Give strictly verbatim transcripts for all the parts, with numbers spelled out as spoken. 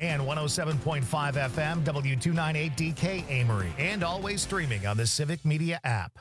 And one oh seven point five F M, W two ninety-eight D K Amory. And always streaming on the Civic Media app.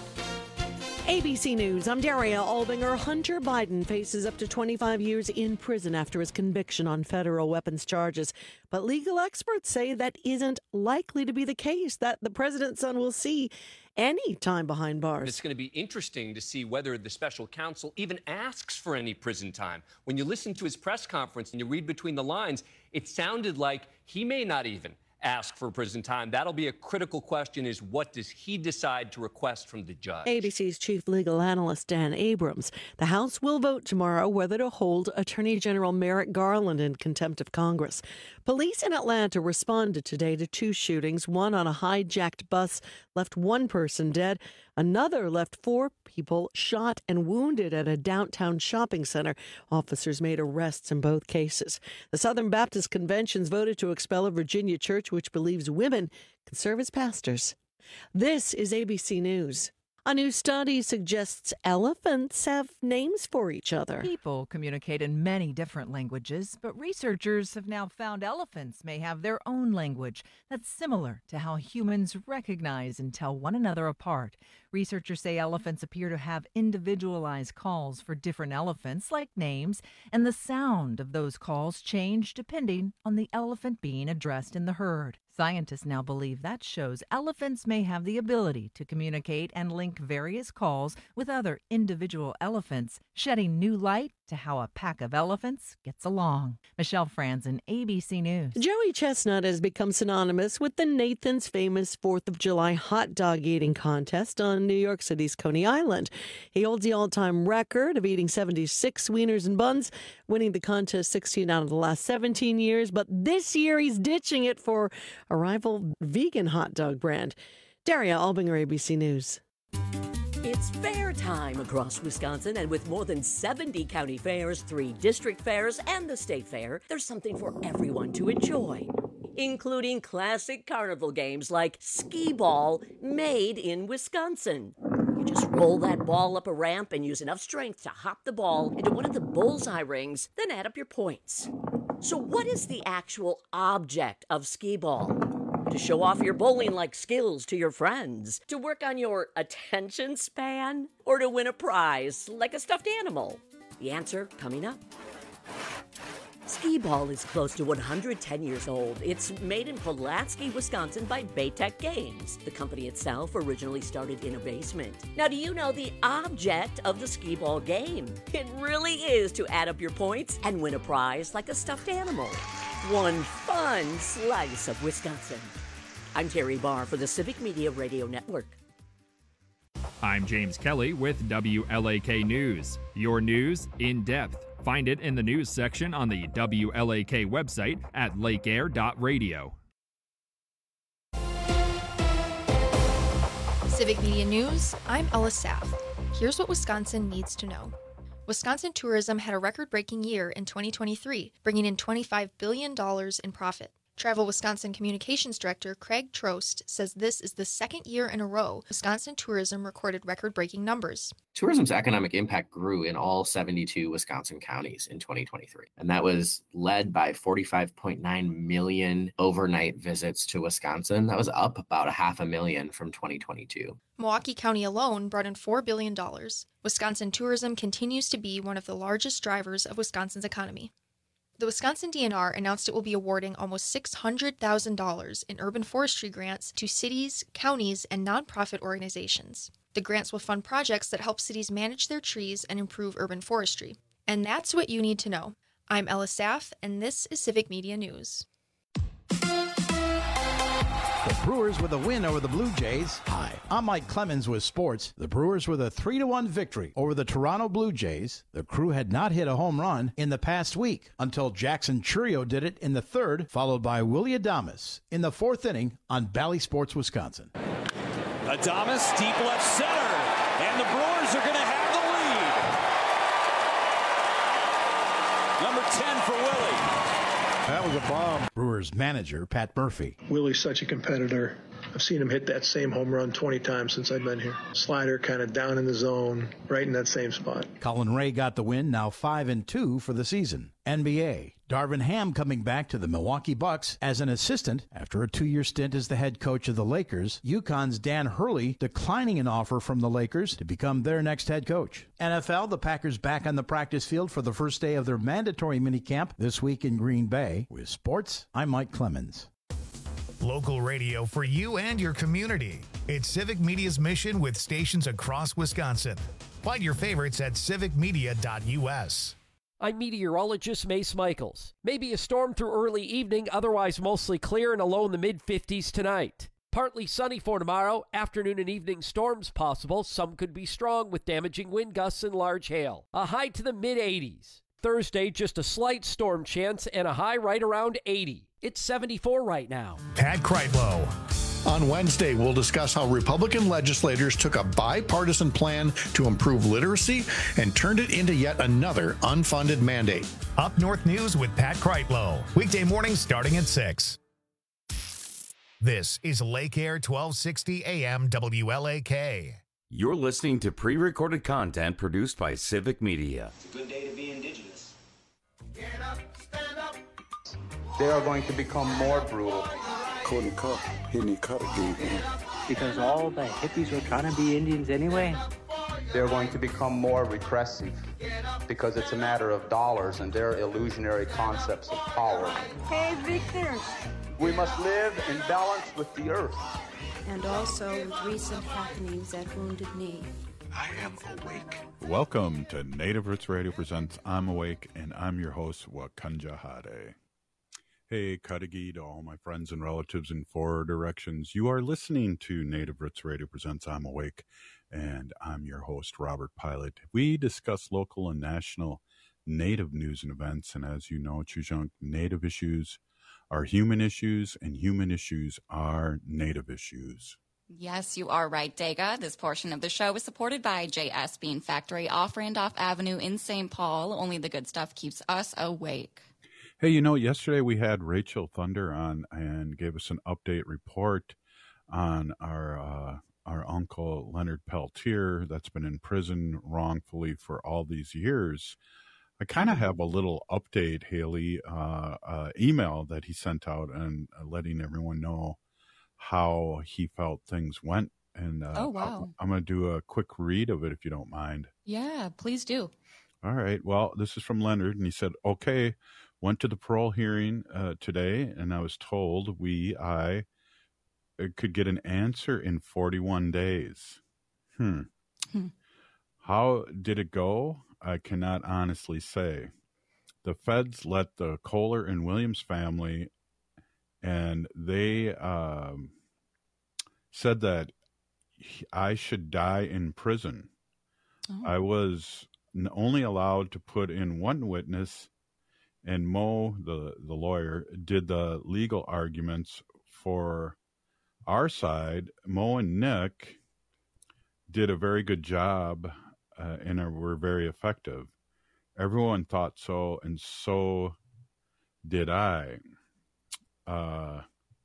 A B C News, I'm Daria Albinger. Hunter Biden faces up to twenty-five years in prison after his conviction on federal weapons charges. But legal experts say that isn't likely to be the case, that the president's son will see any time behind bars. It's going to be interesting to see whether the special counsel even asks for any prison time. When you listen to his press conference and you read between the lines, it sounded like he may not even ask for prison time. That'll be a critical question, is what does he decide to request from the judge? A B C's chief legal analyst Dan Abrams. The House will vote tomorrow whether to hold Attorney General Merrick Garland in contempt of Congress. Police in Atlanta responded today to two shootings. One on a hijacked bus left one person dead. Another left four people shot and wounded at a downtown shopping center. Officers made arrests in both cases. The Southern Baptist Convention's voted to expel a Virginia church which believes women can serve as pastors. This is A B C News. A new study suggests elephants have names for each other. People communicate in many different languages, but researchers have now found elephants may have their own language that's similar to how humans recognize and tell one another apart. Researchers say elephants appear to have individualized calls for different elephants, like names, and the sound of those calls change depending on the elephant being addressed in the herd. Scientists now believe that shows elephants may have the ability to communicate and link various calls with other individual elephants, shedding new light to how a pack of elephants gets along. Michelle Franzen, A B C News. Joey Chestnut has become synonymous with the Nathan's famous fourth of July hot dog eating contest on New York City's Coney Island. He holds the all-time record of eating seventy-six wieners and buns, winning the contest sixteen out of the last seventeen years. But this year he's ditching it for a rival vegan hot dog brand. Daria Albinger, A B C News. It's fair time across Wisconsin, and with more than seventy county fairs, three district fairs, and the state fair, there's something for everyone to enjoy, including classic carnival games like skee ball, made in Wisconsin. You just roll that ball up a ramp and use enough strength to hop the ball into one of the bullseye rings, then add up your points. So what is the actual object of skee ball? To show off your bowling-like skills to your friends? To work on your attention span? Or to win a prize like a stuffed animal? The answer coming up. Skee ball is close to one hundred ten years old. It's made in Pulaski, Wisconsin by Baytech Games. The company itself originally started in a basement. Now, do you know the object of the skee ball game? It really is to add up your points and win a prize like a stuffed animal. One fun slice of Wisconsin. I'm Terry Barr for the Civic Media Radio Network. I'm James Kelly with W L A K News. Your news in depth. Find it in the news section on the W L A K website at lake air dot radio. Civic Media News, I'm Ella Saff. Here's what Wisconsin needs to know. Wisconsin tourism had a record-breaking year in twenty twenty-three, bringing in twenty-five billion dollars in profit. Travel Wisconsin Communications Director Craig Trost says this is the second year in a row Wisconsin tourism recorded record-breaking numbers. Tourism's economic impact grew in all seventy-two Wisconsin counties in twenty twenty-three, and that was led by forty-five point nine million overnight visits to Wisconsin. That was up about a half a million from twenty twenty-two. Milwaukee County alone brought in four billion dollars. Wisconsin tourism continues to be one of the largest drivers of Wisconsin's economy. The Wisconsin D N R announced it will be awarding almost six hundred thousand dollars in urban forestry grants to cities, counties, and nonprofit organizations. The grants will fund projects that help cities manage their trees and improve urban forestry. And that's what you need to know. I'm Ella Saff, and this is Civic Media News. The Brewers with a win over the Blue Jays. Hi, I'm Mike Clemens with sports. The Brewers with a three to one victory over the Toronto Blue Jays. The Crew had not hit a home run in the past week until Jackson Churio did it in the third, followed by Willie Adames in the fourth inning on Bally Sports, Wisconsin. Adames deep left center, and the Brewers are going to have the lead. Number ten for Willie. That was a bomb. Brewers manager Pat Murphy. Willie's such a competitor. I've seen him hit that same home run twenty times since I've been here. Slider kind of down in the zone, right in that same spot. Colin Ray got the win, now five and two for the season. N B A. Darvin Ham coming back to the Milwaukee Bucks as an assistant after a two-year stint as the head coach of the Lakers. UConn's Dan Hurley declining an offer from the Lakers to become their next head coach. N F L, the Packers back on the practice field for the first day of their mandatory minicamp this week in Green Bay. With sports, I'm Mike Clemens. Local radio for you and your community. It's Civic Media's mission with stations across Wisconsin. Find your favorites at civic media dot u s. I'm meteorologist Mace Michaels. Maybe a storm through early evening, otherwise mostly clear and a low in the mid-fifties tonight. Partly sunny for tomorrow, afternoon and evening storms possible. Some could be strong with damaging wind gusts and large hail. A high to the mid-eighties. Thursday, just a slight storm chance and a high right around eighty. It's seventy-four right now. Pat Kreitlow. On Wednesday, we'll discuss how Republican legislators took a bipartisan plan to improve literacy and turned it into yet another unfunded mandate. Up North News with Pat Kreitlow. Weekday mornings starting at six. This is Lake Air twelve sixty A M W L A K. You're listening to pre-recorded content produced by Civic Media. It's a good day to be indigenous. Get up, stand up. They are going to become more brutal. Cody Cup, hitting cut again. Because all the hippies were trying to be Indians anyway. They're going to become more repressive because it's a matter of dollars and their illusionary concepts of power. Hey, Victor. We must live in balance with the earth. And also with recent happenings at Wounded Knee. I am awake. Welcome to Native Roots Radio presents I'm Awake, and I'm your host, Wakanja Hade. Hey, Cudahy, to all my friends and relatives in four directions. You are listening to Native Roots Radio presents I'm Awake, and I'm your host, Robert Pilot. We discuss local and national Native news and events, and as you know, Chujunk, Native issues are human issues, and human issues are Native issues. Yes, you are right, Dega. This portion of the show is supported by J S Bean Factory off Randolph Avenue in Saint Paul. Only the good stuff keeps us awake. Hey, you know, yesterday we had Rachel Thunder on and gave us an update report on our uh, our uncle Leonard Peltier that's been in prison wrongfully for all these years. I kind of have a little update, Haley, uh, uh, email that he sent out and uh, letting everyone know how he felt things went. And uh, oh, wow. I'm going to do a quick read of it if you don't mind. Yeah, please do. All right. Well, this is from Leonard, and he said, okay, went to the parole hearing uh, today, and I was told we, I, could get an answer in forty-one days. Hmm. hmm. How did it go? I cannot honestly say. The feds let the Kohler and Williams family, and they um, said that I should die in prison. Oh. I was only allowed to put in one witness, and Mo, the, the lawyer, did the legal arguments for our side. Mo and Nick did a very good job uh, and are, were very effective. Everyone thought so, and so did I. Uh,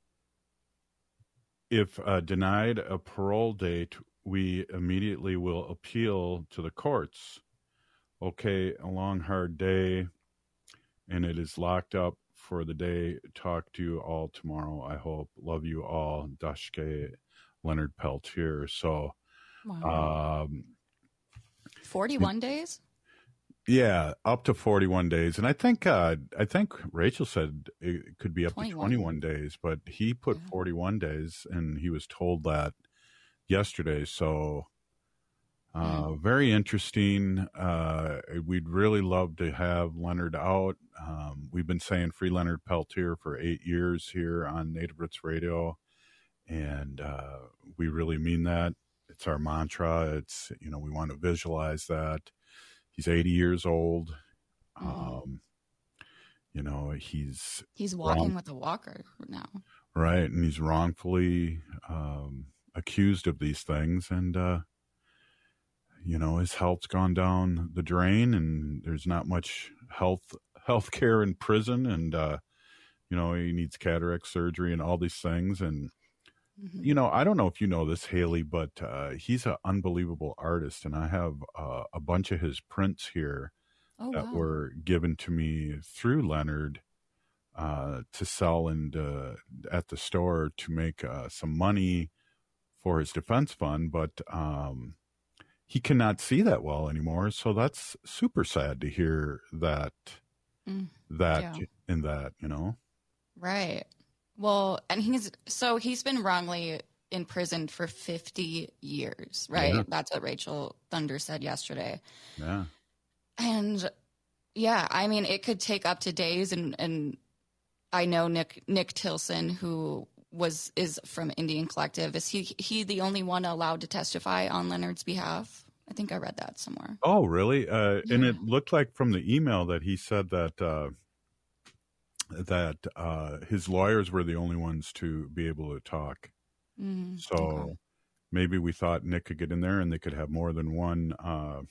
if uh, denied a parole date, we immediately will appeal to the courts. Okay, a long, hard day, and it is locked up for the day. Talk to you all tomorrow, I hope. Love you all. Dashke, Leonard Peltier. So, wow. um, forty-one days? Yeah, up to forty-one days. And I think uh, I think Rachel said it could be up twenty-one. To twenty-one days, but he put yeah. forty-one days, and he was told that yesterday. So uh, yeah. very interesting. Uh, we'd really love to have Leonard out. Um, we've been saying free Leonard Peltier for eight years here on Native Roots Radio, and uh, we really mean that. It's our mantra. It's, you know, we want to visualize that. He's eighty years old. Um, mm. You know, he's he's walking wrong, with a walker now, right? And he's wrongfully um, accused of these things, and uh, you know, his health's gone down the drain, and there's not much health health care in prison, and uh, you know, he needs cataract surgery and all these things, and Mm-hmm. You know, I don't know if you know this, Haley, but uh, he's an unbelievable artist, and I have uh, a bunch of his prints here oh, that wow. were given to me through Leonard uh, to sell and uh, at the store to make uh, some money for his defense fund, but um, he cannot see that well anymore. So that's super sad to hear that, mm, that yeah. in that, you know? Right. Well, and he's, so he's been wrongly imprisoned for fifty years, right? Yeah. That's what Rachel Thunder said yesterday. Yeah. And yeah, I mean, it could take up to days. And, and I know Nick, Nick Tilson, who was is from Indian Collective. Is he he the only one allowed to testify on Leonard's behalf? I think I read that somewhere. Oh, really? Uh, yeah. And it looked like from the email that he said that uh, that uh, his lawyers were the only ones to be able to talk. Mm, so okay. maybe we thought Nick could get in there and they could have more than one uh,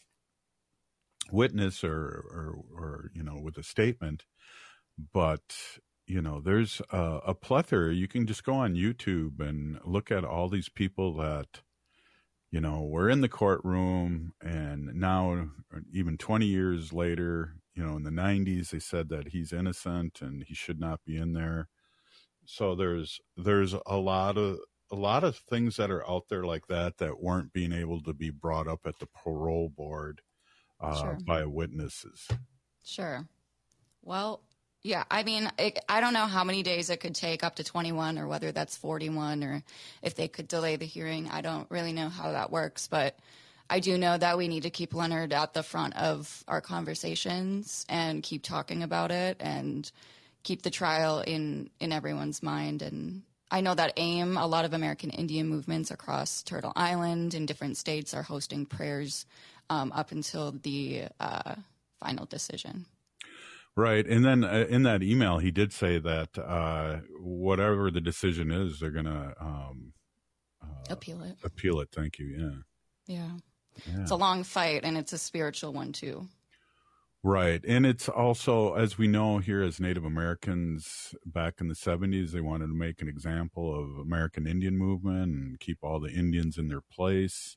witness or, or or you know with a statement, but. You know, there's a, a plethora. You can just go on YouTube and look at all these people that, you know, were in the courtroom, and now even twenty years later, you know, in the nineties, they said that he's innocent and he should not be in there. So there's there's a lot of a lot of things that are out there like that that weren't being able to be brought up at the parole board uh, sure. by witnesses. Sure. Well. Yeah, I mean, it, I don't know how many days it could take, up to twenty-one, or whether that's forty-one, or if they could delay the hearing. I don't really know how that works, but I do know that we need to keep Leonard at the front of our conversations and keep talking about it and keep the trial in, in everyone's mind. And I know that AIM, a lot of American Indian movements across Turtle Island in different states are hosting prayers um, up until the uh, final decision. Right. And then uh, in that email, he did say that uh, whatever the decision is, they're going to um, uh, appeal it. Appeal it. Thank you. Yeah. yeah. Yeah. It's a long fight, and it's a spiritual one, too. Right. And it's also, as we know here as Native Americans back in the seventies, they wanted to make an example of American Indian movement and keep all the Indians in their place.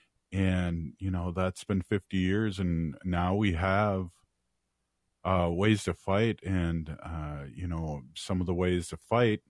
And, you know, that's been fifty years, and now we have Uh, ways to fight, and uh, you know, some of the ways to fight,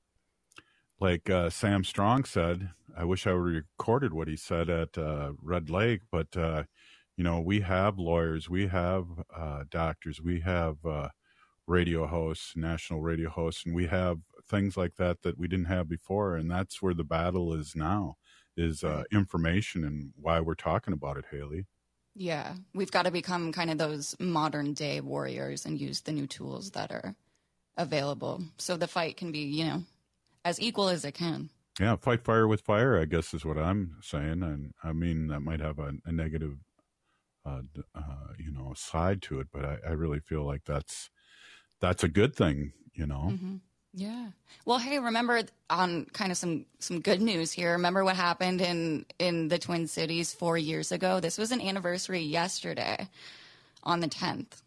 like uh, Sam Strong said. I wish I would have recorded what he said at uh, Red Lake, but uh, you know, we have lawyers, we have uh, doctors, we have uh, radio hosts, national radio hosts, and we have things like that that we didn't have before, and that's where the battle is now, is uh, information, and why we're talking about it, Haley. Yeah, we've got to become kind of those modern day warriors and use the new tools that are available so the fight can be, you know, as equal as it can. Yeah, fight fire with fire, I guess is what I'm saying. And I mean, that might have a, a negative, uh, uh, you know, side to it, but I, I really feel like that's that's a good thing, you know. Mm-hmm. Yeah. Well, hey, remember on kind of some, some good news here. Remember what happened in, in the Twin Cities four years ago? This was an anniversary yesterday on the tenth.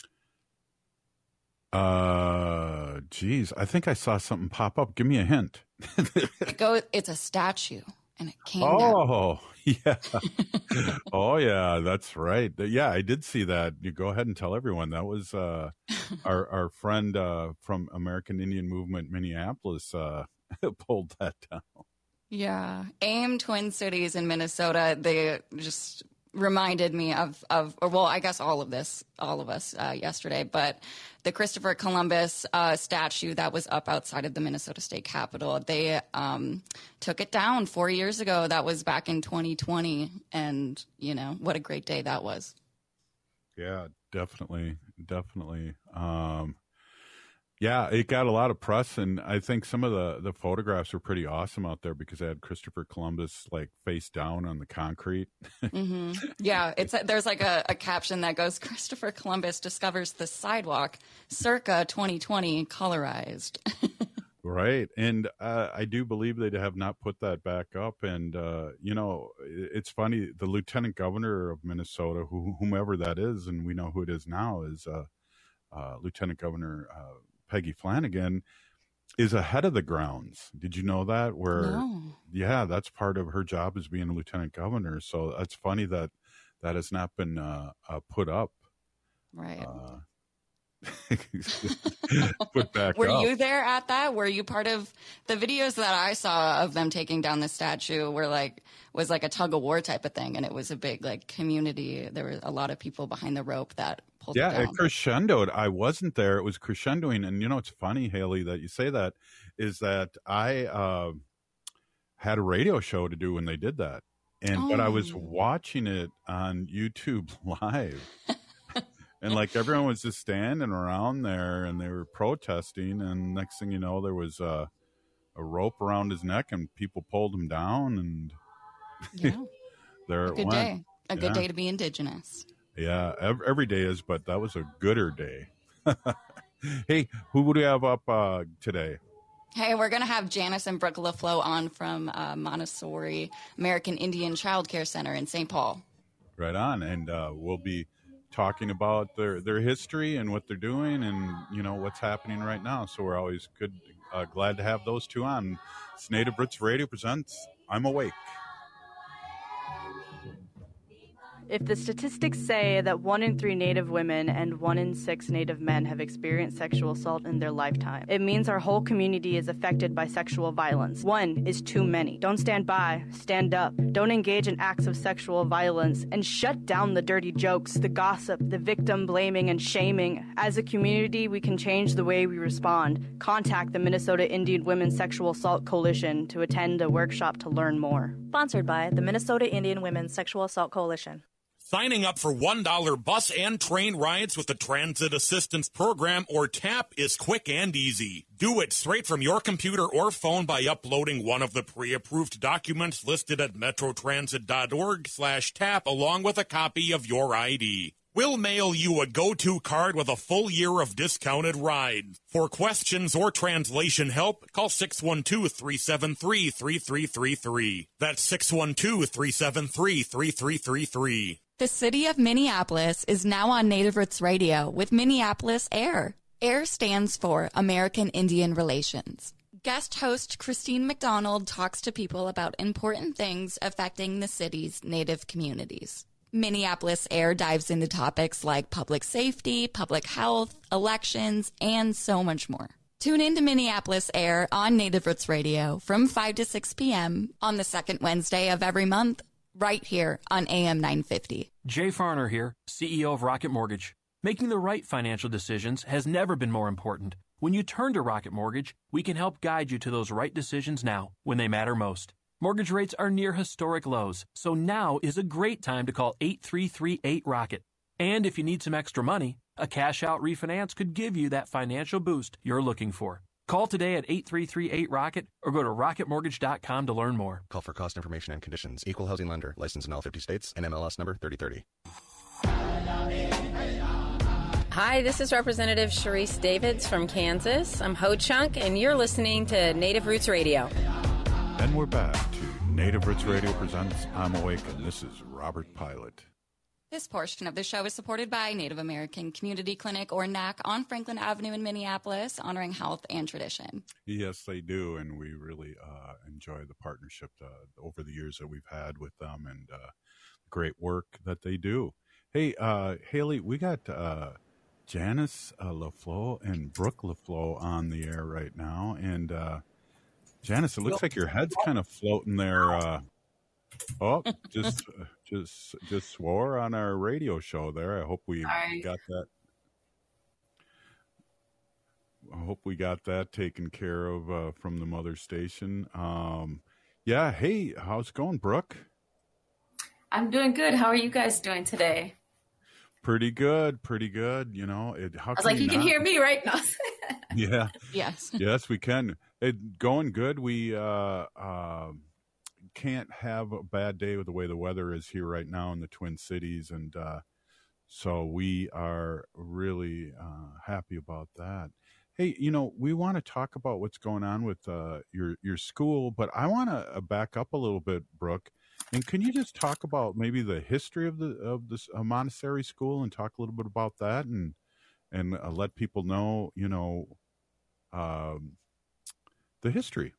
Uh, geez, I think I saw something pop up. Give me a hint. it go, it's a statue, and it came oh, down. Oh, yeah. oh, yeah, that's right. Yeah, I did see that. You go ahead and tell everyone. That was uh, our our friend uh, from American Indian Movement, Minneapolis, uh, pulled that down. Yeah. AIM Twin Cities in Minnesota, they just reminded me of, of or well, I guess all of this, all of us uh, yesterday, but the Christopher Columbus uh, statue that was up outside of the Minnesota State Capitol, they um, took it down four years ago. That was back in twenty twenty. And, you know, what a great day that was. Yeah, definitely. Definitely. Um, yeah, it got a lot of press, and I think some of the, the photographs were pretty awesome out there because they had Christopher Columbus like face down on the concrete. mm-hmm. Yeah, it's a, there's like a, a caption that goes, Christopher Columbus discovers the sidewalk circa twenty twenty colorized. Right. And uh, I do believe they have not put that back up. And, uh, you know, it's funny, the lieutenant governor of Minnesota, who, whomever that is, and we know who it is now, is uh, uh, Lieutenant Governor uh, Peggy Flanagan. is a head of the grounds. Did you know that? Where, No. yeah, that's part of her job as being a lieutenant governor. So it's funny that that has not been uh, uh, put up. Right. Uh, put back Were up. you there at that? Were you part of the videos that I saw of them taking down the statue? Were like was like a tug of war type of thing, and it was a big like community. There were a lot of people behind the rope that pulled Yeah, it down. it crescendoed. I wasn't there. It was crescendoing. And you know, it's funny, Haley, that you say that, is that I uh, had a radio show to do when they did that. And, oh. but I was watching it on YouTube live. And like everyone was just standing around there and they were protesting. And next thing you know, there was a, a rope around his neck and people pulled him down. And yeah. there a it good went. day. A yeah. good day to be Indigenous. Yeah, every, every day is, but that was a gooder day. Hey, who would we have up uh, today? Hey, we're going to have Janice and Brooke LaFleur on from uh, Montessori American Indian Child Care Center in Saint Paul. Right on. And uh, we'll be talking about their, their history and what they're doing and, you know, what's happening right now. So we're always good, uh, glad to have those two on. It's Native Roots Radio presents I'm Awake. If the statistics say that one in three Native women and one in six Native men have experienced sexual assault in their lifetime, it means our whole community is affected by sexual violence. One is too many. Don't stand by. Stand up. Don't engage in acts of sexual violence and shut down the dirty jokes, the gossip, the victim blaming and shaming. As a community, we can change the way we respond. Contact the Minnesota Indian Women's Sexual Assault Coalition to attend a workshop to learn more. Sponsored by the Minnesota Indian Women's Sexual Assault Coalition. Signing up for one dollar bus and train rides with the Transit Assistance Program, or TAP, is quick and easy. Do it straight from your computer or phone by uploading one of the pre-approved documents listed at metrotransit.org slash tap along with a copy of your I D. We'll mail you a go-to card with a full year of discounted rides. For questions or translation help, call six one two, three seven three, three three three three. That's six one two, three seven three, three three three three. The city of Minneapolis is now on Native Roots Radio with Minneapolis AIR. AIR stands for American Indian Relations. Guest host Christine McDonald talks to people about important things affecting the city's Native communities. Minneapolis AIR dives into topics like public safety, public health, elections, and so much more. Tune in to Minneapolis AIR on Native Roots Radio from five to six p.m. on the second Wednesday of every month, right here on A M nine fifty. Jay Farner here, C E O of Rocket Mortgage. Making the right financial decisions has never been more important. When you turn to Rocket Mortgage, we can help guide you to those right decisions now, when they matter most. Mortgage rates are near historic lows, so now is a great time to call eight three three eight ROCKET. And if you need some extra money, a cash-out refinance could give you that financial boost you're looking for. Call today at eight three three eight ROCKET or go to rocket mortgage dot com to learn more. Call for cost information and conditions. Equal housing lender. Licensed in all fifty states. N M L S number thirty thirty. Hi, this is Representative Sharice Davids from Kansas. I'm Ho Chunk, and you're listening to Native Roots Radio. And we're back to Native Roots Radio presents I'm Awake, and this is Robert Pilot. This portion of the show is supported by Native American Community Clinic, or N A C, on Franklin Avenue in Minneapolis, honoring health and tradition. Yes, they do, and we really uh, enjoy the partnership uh, over the years that we've had with them and uh, the great work that they do. Hey, uh, Haley, we got uh, Janice uh, LaFleur and Brooke LaFleur on the air right now, and uh, Janice, it looks like your head's kind of floating there. Uh, oh, just just just swore on our radio show there. I hope we Sorry. got that. I hope we got that taken care of uh, from the mother station. Um, yeah. Hey, how's it going, Brooke? I'm doing good. How are you guys doing today? Pretty good. Pretty good. You know, it, how I was like, you not... can hear me right now. Yeah. Yes. Yes, we can. It going good. We uh, uh, can't have a bad day with the way the weather is here right now in the Twin Cities, and uh, so we are really uh, happy about that. Hey, you know, we want to talk about what's going on with uh, your your school, but I want to uh, back up a little bit, Brooke. And can you just talk about maybe the history of the of this uh, Montessori school and talk a little bit about that, and and uh, let people know, you know, um, the history.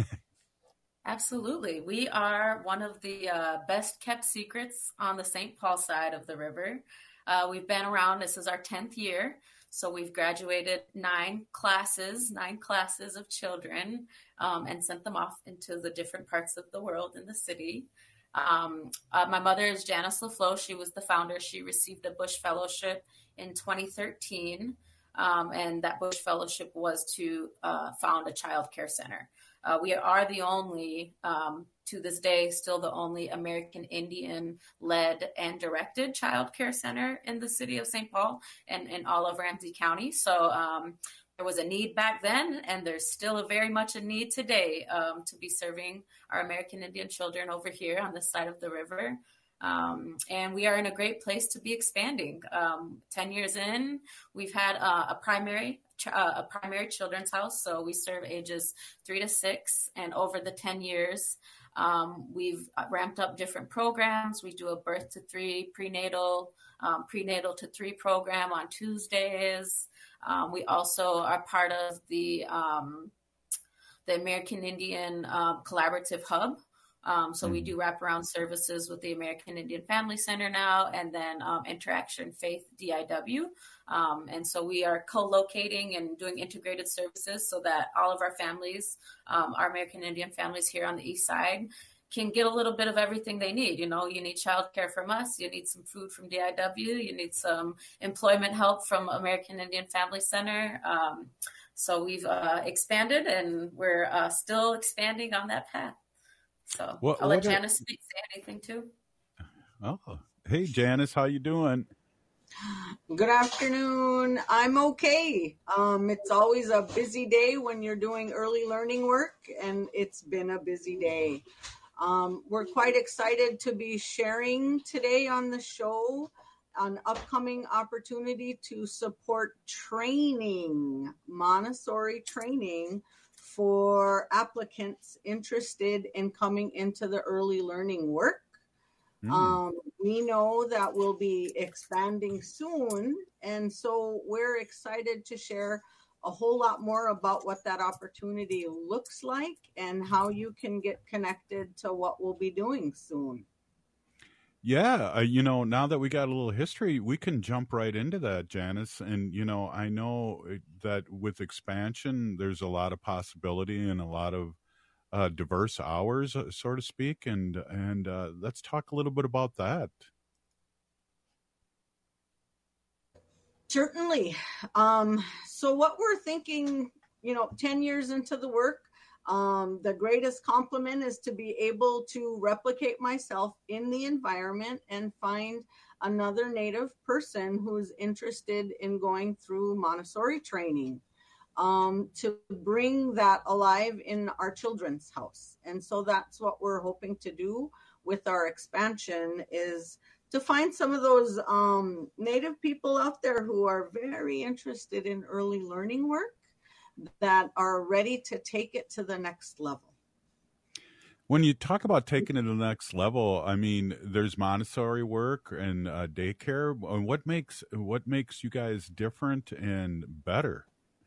Absolutely. We are one of the uh, best kept secrets on the Saint Paul side of the river. Uh, we've been around, this is our tenth year. So we've graduated nine classes, nine classes of children um, and sent them off into the different parts of the world in the city. Um, uh, my mother is Janice LaFleur. She was the founder. She received a Bush Fellowship in twenty thirteen. Um, and that Bush Fellowship was to uh, found a child care center. Uh, we are the only, um, to this day, still the only American Indian-led and directed child care center in the city of Saint Paul and in all of Ramsey County. So um, there was a need back then, and there's still a very much a need today um, to be serving our American Indian children over here on this side of the river. Um, and we are in a great place to be expanding. Um, ten years in, we've had uh, a primary uh, a primary children's house. So we serve ages three to six. And over the ten years, um, we've ramped up different programs. We do a birth to three prenatal, um, prenatal to three program on Tuesdays. Um, we also are part of the, um, the American Indian uh, Collaborative Hub. Um, so mm-hmm. we do wraparound services with the American Indian Family Center now, and then um, Interaction Faith D I W. Um, and so we are co-locating and doing integrated services so that all of our families, um, our American Indian families here on the east side, can get a little bit of everything they need. You know, you need childcare from us, you need some food from D I W, you need some employment help from American Indian Family Center. Um, so we've uh, expanded, and we're uh, still expanding on that path. So what, I'll let Janice are, say anything too. Oh, hey Janice, how you doing? Good afternoon. I'm okay. Um, it's always a busy day when you're doing early learning work, and it's been a busy day. Um, we're quite excited to be sharing today on the show an upcoming opportunity to support training, Montessori training, for applicants interested in coming into the early learning work. Mm. Um, we know that we'll be expanding soon, and so we're excited to share a whole lot more about what that opportunity looks like and how you can get connected to what we'll be doing soon. Yeah, uh, you know, now that we got a little history, we can jump right into that, Janice. And, you know, I know that with expansion, there's a lot of possibility and a lot of uh, diverse hours, uh, so to speak. And, and uh, let's talk a little bit about that. Certainly. Um, so what we're thinking, you know, ten years into the work, Um, the greatest compliment is to be able to replicate myself in the environment and find another Native person who's interested in going through Montessori training, um, to bring that alive in our children's house. And so that's what we're hoping to do with our expansion, is to find some of those um, Native people out there who are very interested in early learning work, that are ready to take it to the next level. When you talk about taking it to the next level, I mean, there's Montessori work and uh, daycare. What makes what makes you guys different and better?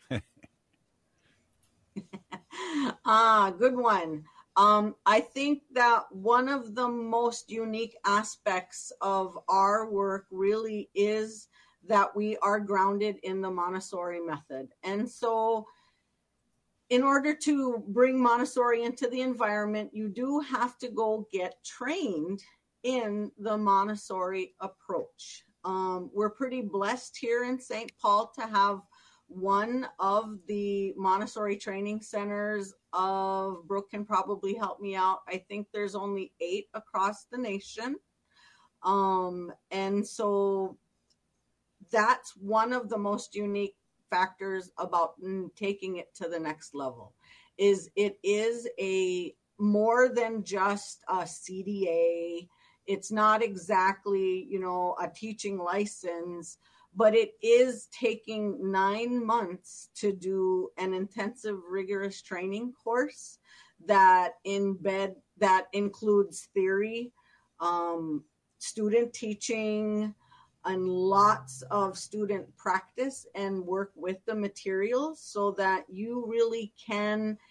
ah, good one. Um, I think that one of the most unique aspects of our work really is that we are grounded in the Montessori method. And so in order to bring Montessori into the environment, you do have to go get trained in the Montessori approach. Um, we're pretty blessed here in Saint Paul to have one of the Montessori training centers of, Brooke can probably help me out, I think there's only eight across the nation. Um, and so that's one of the most unique factors about taking it to the next level, is it is a more than just a C D A. It's not exactly, you know, a teaching license, but it is taking nine months to do an intensive, rigorous training course that embed, that includes theory, um, student teaching, and lots of student practice and work with the materials, so that you really can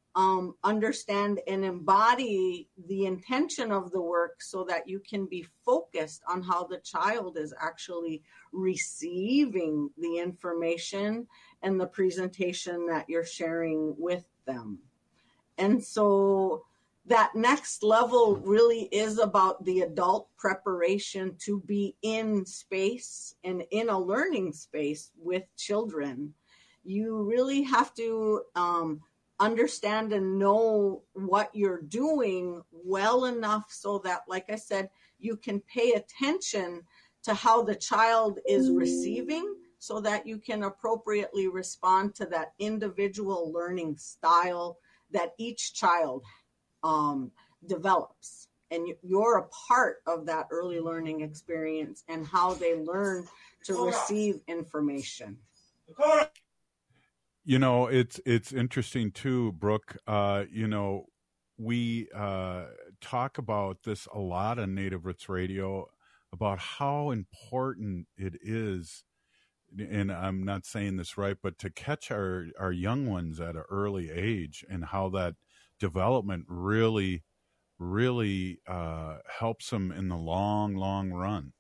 um, understand and embody the intention of the work so that you can be focused on how the child is actually receiving the information and the presentation that you're sharing with them. And so that next level really is about the adult preparation to be in space and in a learning space with children. You really have to um, understand and know what you're doing well enough so that, like I said, you can pay attention to how the child is receiving so that you can appropriately respond to that individual learning style that each child um, develops. And you're a part of that early learning experience and how they learn to receive information. You know, it's it's interesting too, Brooke. Uh, you know, we uh, talk about this a lot on Native Roots Radio about how important it is, and I'm not saying this right, but to catch our, our young ones at an early age and how that development really, really uh, helps them in the long, long run.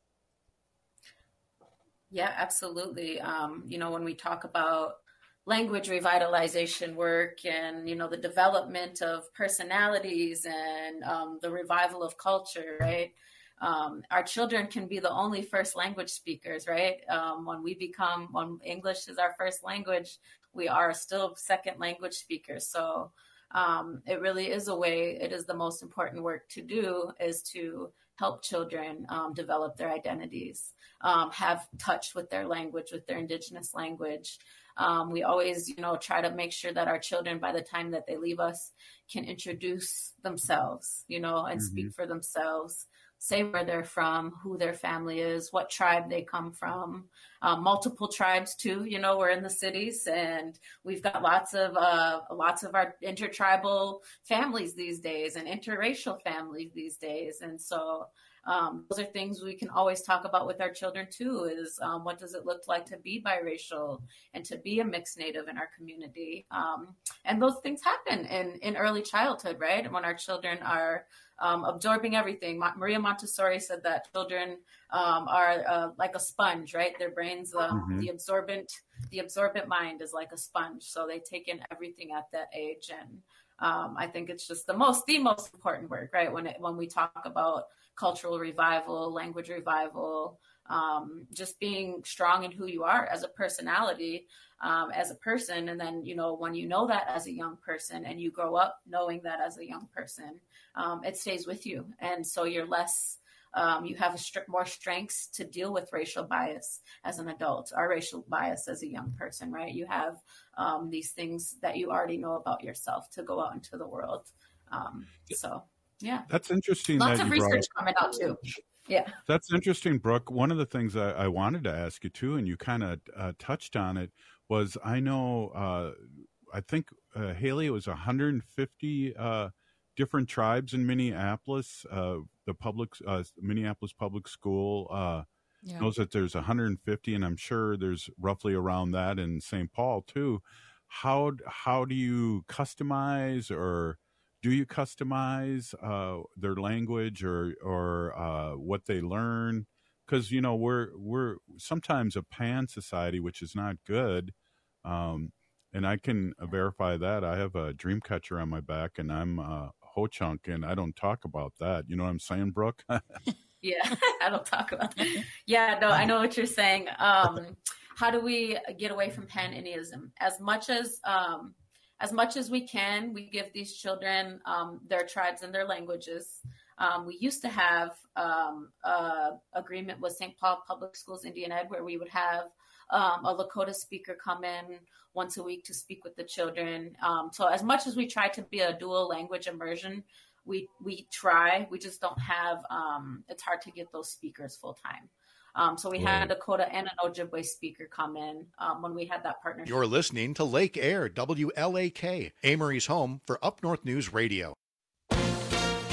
Yeah, absolutely. Um, you know, when we talk about language revitalization work and, you know, the development of personalities and um, the revival of culture, right? Um, our children can be the only first language speakers, right? Um, when we become, when English is our first language, we are still second language speakers. So um, it really is a way, it is the most important work to do, is to help children um, develop their identities, um, have touch with their language, with their indigenous language. Um, we always, you know, try to make sure that our children, by the time that they leave us, can introduce themselves, you know, and mm-hmm. speak for themselves, say where they're from, who their family is, what tribe they come from, um, multiple tribes too. You know, we're in the cities and we've got lots of uh, lots of our intertribal families these days and interracial families these days. And so um, those are things we can always talk about with our children too, is um, what does it look like to be biracial and to be a mixed Native in our community? Um, and those things happen in, in early childhood, right? When our children are Um, absorbing everything. Ma- Maria Montessori said that children um, are uh, like a sponge, right? Their brains, um, mm-hmm. the absorbent, the absorbent mind is like a sponge. So they take in everything at that age. And um, I think it's just the most, the most important work, right? When it, when we talk about cultural revival, language revival, um, just being strong in who you are as a personality, um, as a person. And then, you know, when you know that as a young person and you grow up knowing that as a young person, um, it stays with you. And so you're less, um, you have a st- more strengths to deal with racial bias as an adult, or racial bias as a young person, right? You have um, these things that you already know about yourself to go out into the world. Um, so, yeah. That's interesting. Lots that of you research brought... coming out too. Yeah. That's interesting, Brooke. One of the things I, I wanted to ask you too, and you kind of uh, touched on it, was I know, uh, I think, uh, Haley, it was one hundred fifty uh, different tribes in Minneapolis. Uh, the public, uh, Minneapolis Public School uh, yeah. knows that there's one hundred fifty, and I'm sure there's roughly around that in Saint Paul too. How, how do you customize, or do you customize uh, their language or or uh, what they learn? Because, you know, we're we're sometimes a pan society, which is not good. Um, and I can verify that. I have a dream catcher on my back, and I'm uh, Ho-Chunk, and I don't talk about that. You know what I'm saying, Brooke? Yeah, I don't talk about that. Yeah, no, I know what you're saying. Um, how do we get away from pan-Indianism? As much as um, as much as we can, we give these children um, their tribes and their languages. Um, we used to have um, a agreement with Saint Paul Public Schools Indian Ed, where we would have um, a Lakota speaker come in once a week to speak with the children. Um, so as much as we try to be a dual language immersion, we we try. We just don't have. Um, it's hard to get those speakers full time. Um, so we right. had a Dakota and an Ojibwe speaker come in um, when we had that partnership. You're listening to Lake Air, W L A K, Amory's home for Up North News Radio.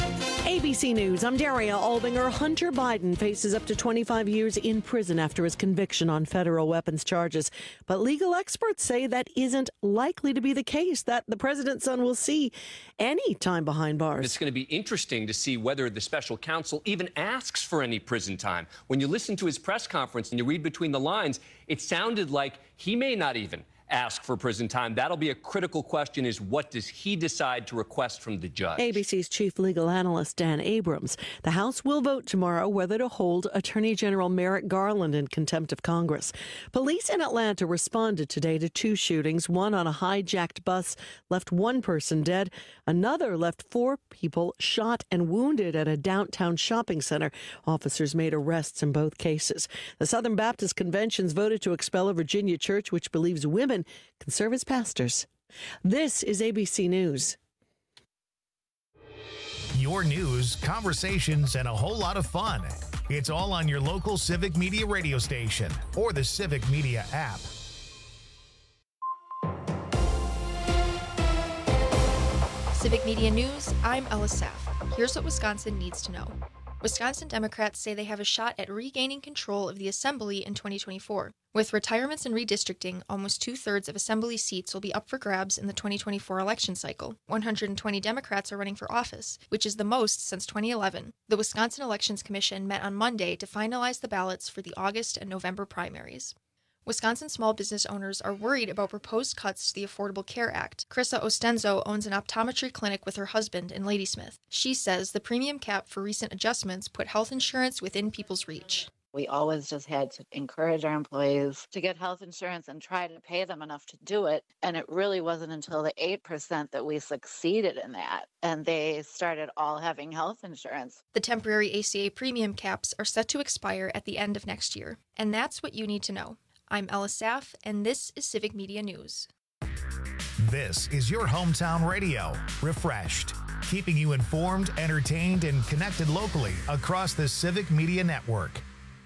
A B C News, I'm Daria Albinger. Hunter Biden faces up to twenty-five years in prison after his conviction on federal weapons charges. But legal experts say that isn't likely to be the case, that the president's son will see any time behind bars. It's going to be interesting to see whether the special counsel even asks for any prison time. When you listen to his press conference and you read between the lines, it sounded like he may not even ask for prison time. That'll be a critical question, is what does he decide to request from the judge? A B C's chief legal analyst Dan Abrams. The House will vote tomorrow whether to hold Attorney General Merrick Garland in contempt of Congress. Police in Atlanta responded today to two shootings. One on a hijacked bus left one person dead. Another left four people shot and wounded at a downtown shopping center. Officers made arrests in both cases. The Southern Baptist Convention's voted to expel a Virginia church which believes women can serve as pastors. This is A B C News. Your news, conversations, and a whole lot of fun. It's all on your local Civic Media radio station or the Civic Media app. Civic Media News, I'm Ella Saff. Here's what Wisconsin needs to know. Wisconsin Democrats say they have a shot at regaining control of the Assembly in twenty twenty-four. With retirements and redistricting, almost two-thirds of Assembly seats will be up for grabs in the twenty twenty-four election cycle. one hundred twenty Democrats are running for office, which is the most since twenty eleven. The Wisconsin Elections Commission met on Monday to finalize the ballots for the August and November primaries. Wisconsin small business owners are worried about proposed cuts to the Affordable Care Act. Krissa Ostenzo owns an optometry clinic with her husband in Ladysmith. She says the premium cap for recent adjustments put health insurance within people's reach. We always just had to encourage our employees to get health insurance and try to pay them enough to do it. And it really wasn't until the eight percent that we succeeded in that. And they started all having health insurance. The temporary A C A premium caps are set to expire at the end of next year. And that's what you need to know. I'm Ella Saff, and this is Civic Media News. This is your hometown radio, refreshed, keeping you informed, entertained, and connected locally across the Civic Media Network.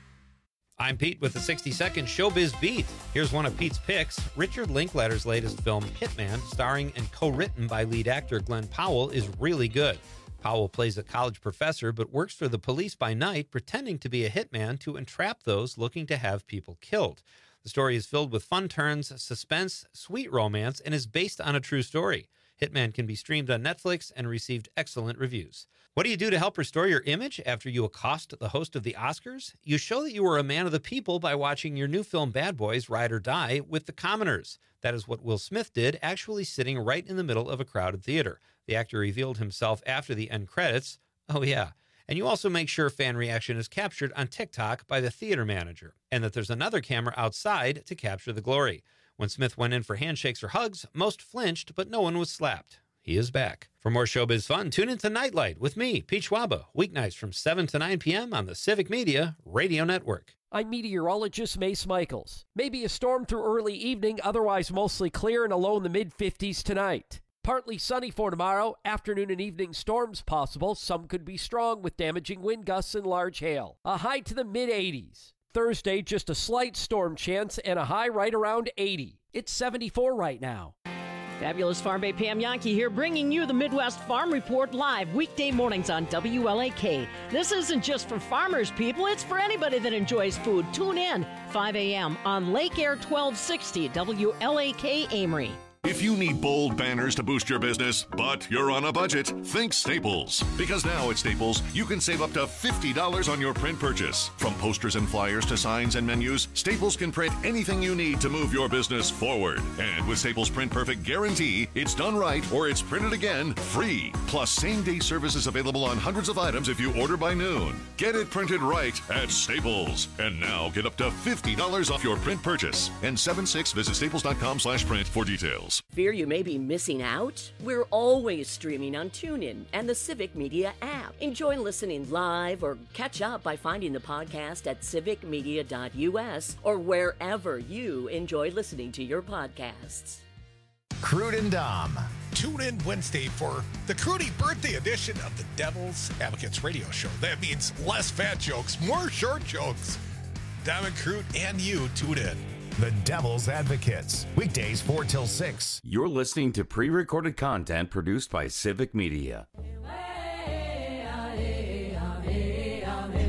I'm Pete with the sixty second Showbiz Beat. Here's one of Pete's picks. Richard Linklater's latest film, Hitman, starring and co-written by lead actor Glenn Powell, is really good. Powell plays a college professor but works for the police by night, pretending to be a hitman to entrap those looking to have people killed. The story is filled with fun turns, suspense, sweet romance, and is based on a true story. Hitman can be streamed on Netflix and received excellent reviews. What do you do to help restore your image after you accost the host of the Oscars? You show that you are a man of the people by watching your new film Bad Boys Ride or Die with the commoners. That is what Will Smith did, actually sitting right in the middle of a crowded theater. The actor revealed himself after the end credits. Oh yeah. And you also make sure fan reaction is captured on TikTok by the theater manager, and that there's another camera outside to capture the glory. When Smith went in for handshakes or hugs, most flinched, but no one was slapped. He is back. For more showbiz fun, tune into Nightlight with me, Pete Schwaba, weeknights from seven to nine p.m. on the Civic Media Radio Network. I'm meteorologist Mace Michaels. Maybe a storm through early evening, otherwise mostly clear and a low in the mid fifties tonight. Partly sunny for tomorrow. Afternoon and evening storms possible. Some could be strong with damaging wind gusts and large hail. A high to the mid eighties. Thursday, just a slight storm chance and a high right around eighty. It's seventy-four right now. Fabulous Farm Bay Pam Yankee here, bringing you the Midwest Farm Report live weekday mornings on W L A K. This isn't just for farmers, people. It's for anybody that enjoys food. Tune in five a.m. on Lake Air twelve sixty W L A K Amory. If you need bold banners to boost your business, but you're on a budget, think Staples. Because now at Staples, you can save up to fifty dollars on your print purchase. From posters and flyers to signs and menus, Staples can print anything you need to move your business forward. And with Staples Print Perfect Guarantee, it's done right or it's printed again free. Plus, same-day service is available on hundreds of items if you order by noon. Get it printed right at Staples. And now get up to fifty dollars off your print purchase. And seven six, visit staples.com slash print for details. Fear you may be missing out? We're always streaming on TuneIn and the Civic Media app. Enjoy listening live or catch up by finding the podcast at civic media dot u s or wherever you enjoy listening to your podcasts. Crude and Dom. Tune in Wednesday for the Crudy birthday edition of the Devil's Advocates radio show. That means less fat jokes, more short jokes. Dom and Crude and you tune in. The Devil's Advocates, weekdays four till six. You're listening to pre-recorded content produced by Civic Media.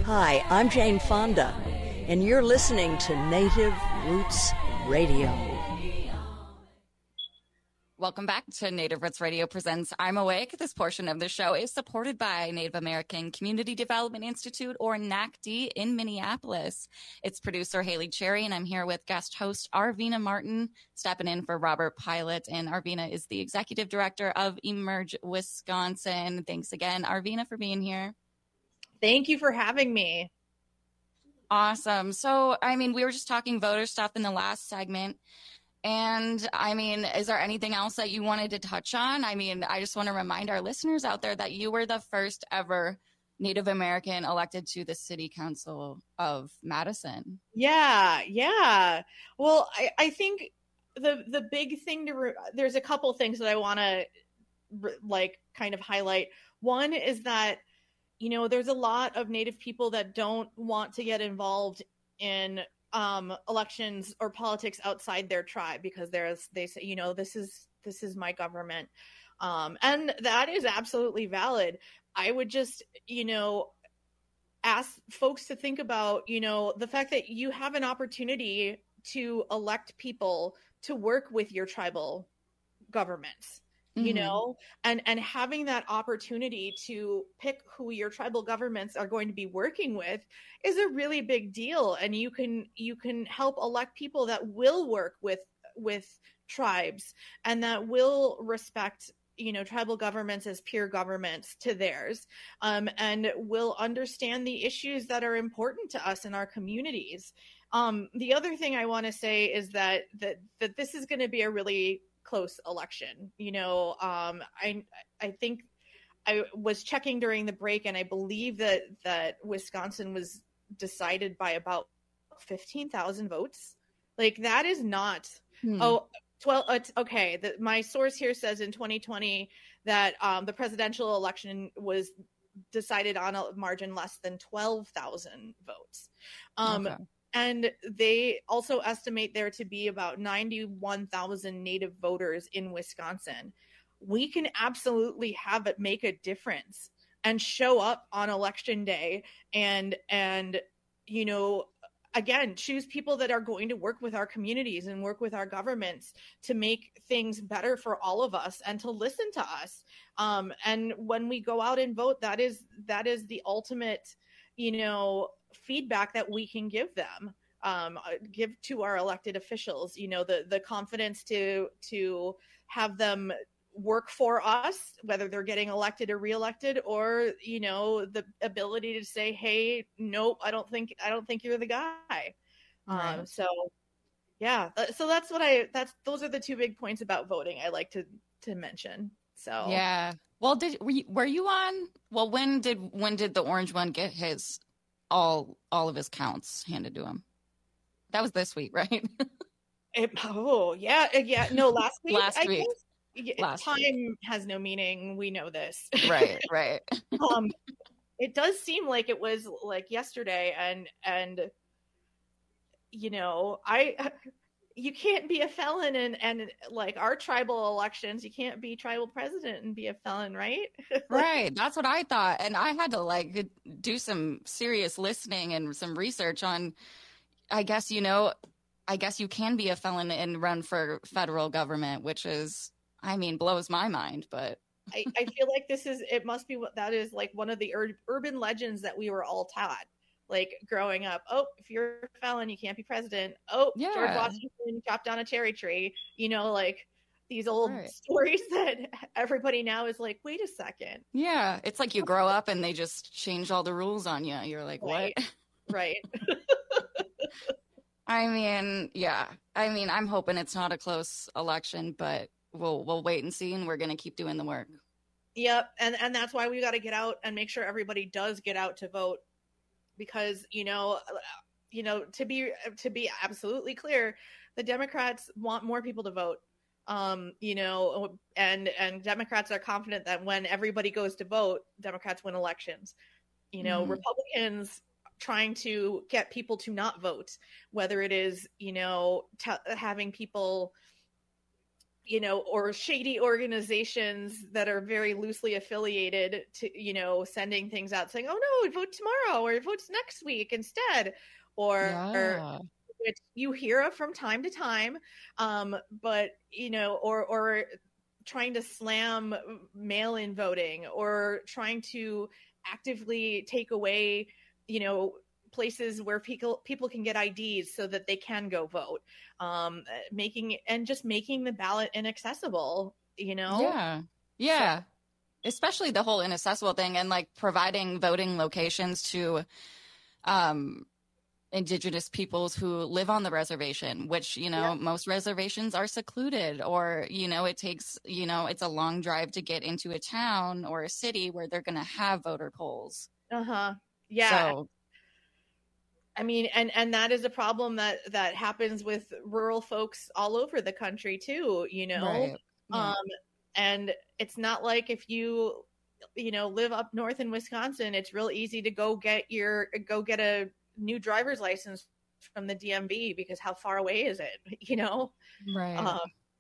Hi, I'm Jane Fonda, and you're listening to Native Roots Radio. Welcome back to Native Roots Radio presents I'm Awake. This portion of the show is supported by Native American Community Development Institute, or N A C D, in Minneapolis. It's producer Haley Cherry, and I'm here with guest host Arvina Martin, stepping in for Robert Pilot. And Arvina is the executive director of Emerge Wisconsin. Thanks again, Arvina, for being here. Thank you for having me. Awesome. So, I mean, we were just talking voter stuff in the last segment. And I mean, is there anything else that you wanted to touch on? I mean, I just want to remind our listeners out there that you were the first ever Native American elected to the City Council of Madison. Yeah, yeah. Well, I, I think the the big thing to re- there's a couple things that I want to re- like kind of highlight. One is that, you know, there's a lot of Native people that don't want to get involved in um, elections or politics outside their tribe because there's, they say, you know, this is, this is my government. Um, and that is absolutely valid. I would just, you know, ask folks to think about, you know, the fact that you have an opportunity to elect people to work with your tribal governments. Mm-hmm. You know, and, and having that opportunity to pick who your tribal governments are going to be working with is a really big deal. And you can, you can help elect people that will work with, with tribes and that will respect, you know, tribal governments as peer governments to theirs, um, and will understand the issues that are important to us in our communities. Um, the other thing I want to say is that, that, that this is going to be a really close election. You know, um, I I think I was checking during the break, and I believe that that Wisconsin was decided by about fifteen thousand votes. Like, that is not hmm. oh twelve. Uh, okay, the, my source here says in twenty twenty that um, the presidential election was decided on a margin less than twelve thousand votes. Um, okay. And they also estimate there to be about ninety-one thousand Native voters in Wisconsin. We can absolutely have it make a difference and show up on election day and, and, you know, again, choose people that are going to work with our communities and work with our governments to make things better for all of us and to listen to us. Um, and when we go out and vote, that is, that is the ultimate, you know, feedback that we can give them, um, give to our elected officials, you know, the, the confidence to, to have them work for us, whether they're getting elected or reelected, or, you know, the ability to say, hey, nope, I don't think, I don't think you're the guy. Right. Um, so yeah, so that's what I, that's, those are the two big points about voting I like to, to mention. So, yeah. Well, did, were you, were you on, well, when did, when did the orange one get his, all, all of his counts handed to him? That was this week, right? it, oh yeah. Yeah. No, last week. last I week. Guess, last time week. has no meaning. We know this. Right. Right. um, it does seem like it was like yesterday, and, and, you know, I, you can't be a felon and, and like our tribal elections, you can't be tribal president and be a felon, right? Right. That's what I thought. And I had to like do some serious listening and some research on, I guess, you know, I guess you can be a felon and run for federal government, which is, I mean, blows my mind, but. I, I feel like this is, it must be what that is like one of the ur- urban legends that we were all taught. Like growing up, oh, if you're a felon, you can't be president. Oh, yeah. George Washington chopped down a cherry tree. You know, like these old right. stories that everybody now is like, wait a second. Yeah, it's like you grow up and they just change all the rules on you. You're like, right. what? Right. I mean, yeah. I mean, I'm hoping it's not a close election, but we'll we'll wait and see, and we're gonna keep doing the work. Yep, and and that's why we got to get out and make sure everybody does get out to vote. Because, you know, you know, to be to be absolutely clear, the Democrats want more people to vote. Um, you know, and and Democrats are confident that when everybody goes to vote, Democrats win elections. You know, mm-hmm. Republicans trying to get people to not vote, whether it is, you know, t- having people you know, or shady organizations that are very loosely affiliated to, you know, sending things out saying, oh no, vote tomorrow or vote next week instead, or, Yeah. or which you hear of from time to time. Um, but, you know, or, or trying to slam mail-in voting, or trying to actively take away, you know, places where people people can get I Ds so that they can go vote, um, making and just making the ballot inaccessible, you know? Yeah. Yeah. So, especially the whole inaccessible thing, and like providing voting locations to um, Indigenous peoples who live on the reservation, which, you know, yeah. most reservations are secluded, or, you know, it takes, you know, it's a long drive to get into a town or a city where they're going to have voter polls. Uh-huh. Yeah. So, I mean, and, and that is a problem that, that happens with rural folks all over the country too, you know? Right. Yeah. Um, and it's not like if you, you know, live up north in Wisconsin, it's real easy to go get your, go get a new driver's license from the D M V, because how far away is it, you know? Right. Um,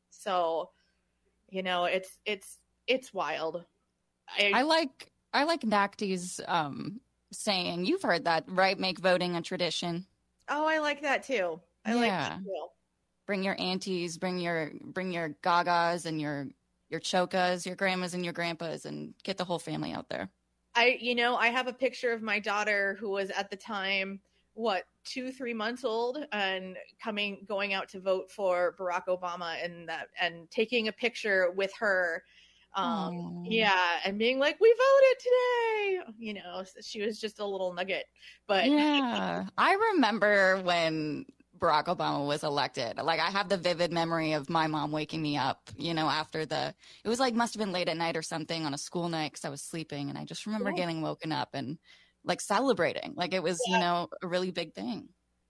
so, you know, it's, it's, it's wild. I, I like, I like N A C D's, um, saying, you've heard that, right? Make voting a tradition. Oh, I like that too. I yeah. like that too. Bring your aunties, bring your bring your gagas and your your chokas, your grandmas and your grandpas, and get the whole family out there. I, you know, I have a picture of my daughter who was at the time, what, two, three months old, and coming, going out to vote for Barack Obama, and that, and taking a picture with her. Um, oh. yeah. And being like, we voted today, you know, she was just a little nugget, but yeah, I remember when Barack Obama was elected. Like, I have the vivid memory of my mom waking me up, you know, after the, it was like, must've been late at night or something on a school night, cause I was sleeping, and I just remember yeah. getting woken up and like celebrating, like it was, yeah. you know, a really big thing.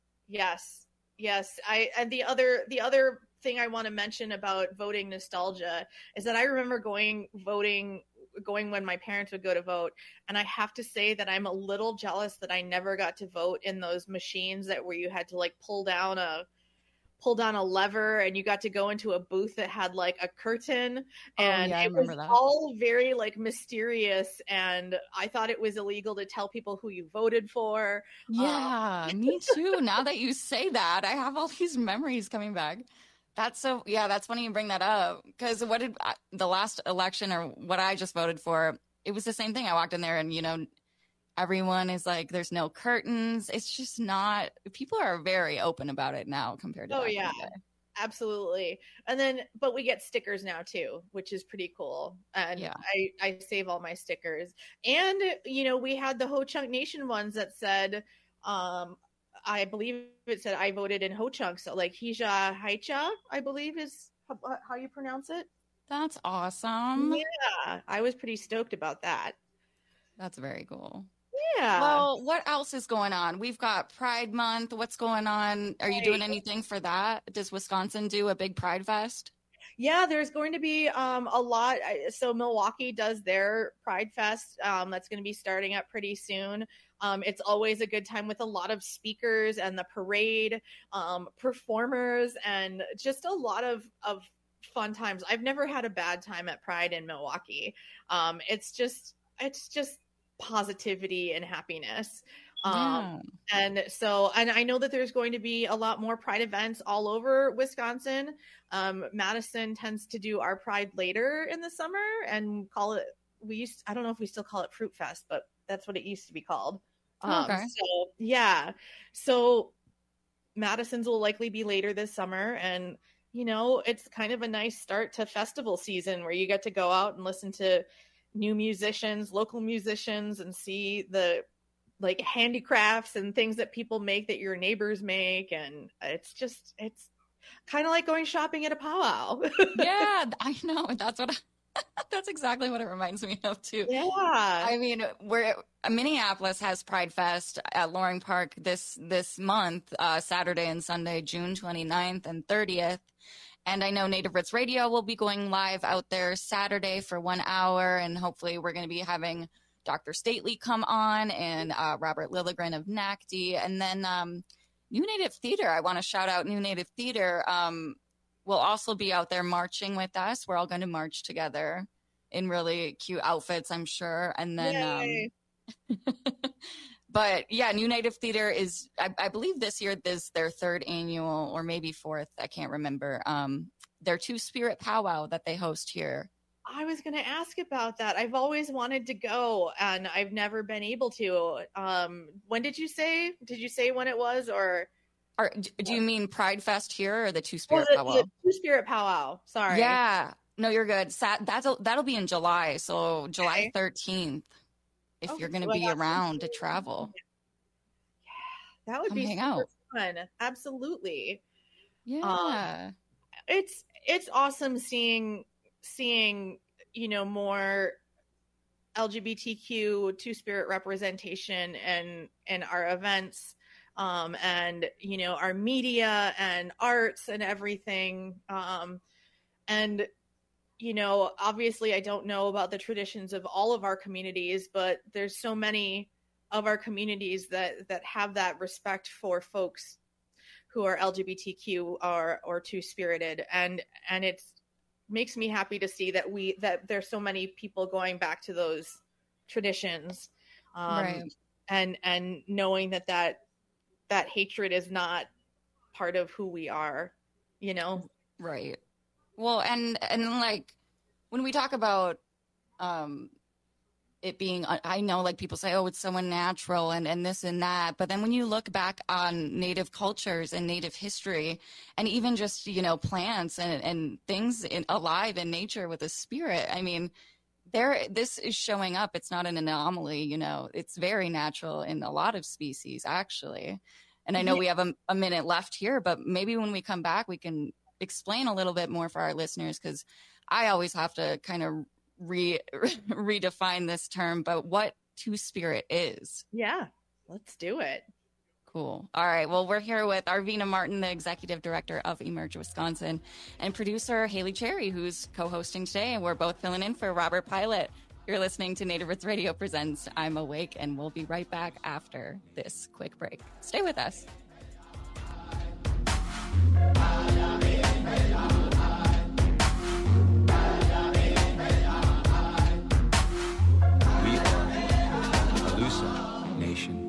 Yes. Yes. I, and the other, the other thing I want to mention about voting nostalgia is that I remember going voting going when my parents would go to vote, and I have to say that I'm a little jealous that I never got to vote in those machines that where you had to like pull down a pull down a lever and you got to go into a booth that had like a curtain, and oh, yeah, it was that. all very like mysterious, and I thought it was illegal to tell people who you voted for. Yeah, um, me too. Now that you say that, I have all these memories coming back. That's so, yeah, that's funny you bring that up, because what did I, the last election, or what I just voted for, it was the same thing. I walked in there and, you know, everyone is like, there's no curtains. It's just not, people are very open about it now compared to oh, back yeah, in the day. Absolutely. And then, but we get stickers now too, which is pretty cool. And yeah. I, I save all my stickers. And, you know, we had the Ho Chunk Nation ones that said, um, I believe it said I voted in Ho Chunk. So like Hija Haicha, I believe is how, how you pronounce it. That's awesome. Yeah. I was pretty stoked about that. That's very cool. Yeah. Well, what else is going on? We've got Pride Month. What's going on? Are you doing anything for that? Does Wisconsin do a big Pride Fest? Yeah, there's going to be um, a lot. So Milwaukee does their Pride Fest. Um, that's going to be starting up pretty soon. Um, it's always a good time with a lot of speakers and the parade, um, performers, and just a lot of, of fun times. I've never had a bad time at Pride in Milwaukee. Um, it's just, it's just positivity and happiness. Um, yeah. And so, and I know that there's going to be a lot more Pride events all over Wisconsin. Um, Madison tends to do our Pride later in the summer and call it, we used, I don't know if we still call it Fruit Fest, but that's what it used to be called. Um, okay. So yeah. So Madison's will likely be later this summer, and, you know, it's kind of a nice start to festival season where you get to go out and listen to new musicians, local musicians, and see the like handicrafts and things that people make that your neighbors make. And it's just, it's kind of like going shopping at a powwow. Yeah, I know. That's what, I, that's exactly what it reminds me of too. Yeah. I mean, we're, Minneapolis has Pride Fest at Loring Park this, this month, uh, Saturday and Sunday, June twenty-ninth and thirtieth. And I know Native Roots Radio will be going live out there Saturday for one hour. And hopefully we're going to be having Doctor Stately come on, and uh, Robert Lilligren of N A C D. And then um, New Native Theater. I want to shout out New Native Theater. Um, will also be out there marching with us. We're all going to march together in really cute outfits, I'm sure. And then, um, but yeah, New Native Theater is, I, I believe this year, this their third annual, or maybe fourth, I can't remember, um, their Two-Spirit powwow that they host here. I was going to ask about that. I've always wanted to go, and I've never been able to. Um, when did you say? Did you say when it was, or? Or do you mean Pride Fest here, or the Two-Spirit oh, the, powwow? The Two-Spirit powwow. Sorry. Yeah. No, you're good. Sat, that'll that'll be in July, so July Okay. thirteenth. If Oh, you're going to so I be got around to travel, That would Come be hang super out. fun. Absolutely. Yeah. Um, it's it's awesome seeing seeing you know more L G B T Q Two-Spirit representation and and our events, um, and you know our media and arts and everything. Um, and you know, obviously, I don't know about the traditions of all of our communities, but there's so many of our communities that that have that respect for folks who are L G B T Q or or two-spirited, and and it's makes me happy to see that we that there's so many people going back to those traditions, um, Right. and and knowing that that that hatred is not part of who we are, you know. Right. Well, and and like when we talk about um it being, I know like people say, oh, it's so unnatural and and this and that, but then when you look back on Native cultures and Native history, and even just, you know, plants and and things in, alive in nature with a spirit, I mean, there this is showing up. It's not an anomaly, you know. It's very natural in a lot of species, actually. And I know we have a, a minute left here, but maybe when we come back, we can explain a little bit more for our listeners, because I always have to kind of re redefine this term, but what Two-Spirit is. Yeah, let's do it. Cool. All right. Well, we're here with Arvina Martin, the executive director of Emerge Wisconsin, and producer Haley Cherry, who's co-hosting today, and we're both filling in for Robert Pilot. You're listening to Native Roots Radio presents I'm Awake, and we'll be right back after this quick break. Stay with us. We are Alusa Nation.